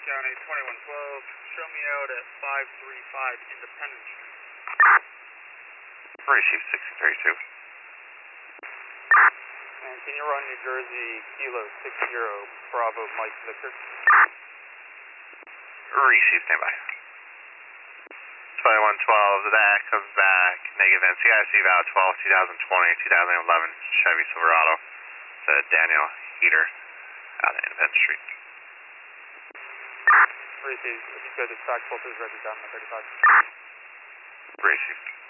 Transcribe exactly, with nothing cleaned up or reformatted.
County, twenty-one twelve, show me out at five three five Independence Street. Receive six thirty-two. And can you run New Jersey, Kilo six zero, Bravo Mike Victor? Receive, standby. twenty-one twelve, that comes back, negative N C I C Val twelve, twenty twenty, twenty eleven Chevy Silverado to Daniel Heater out of Independence Street. Receive, if you could, the track filters ready down to thirty-five. Receive.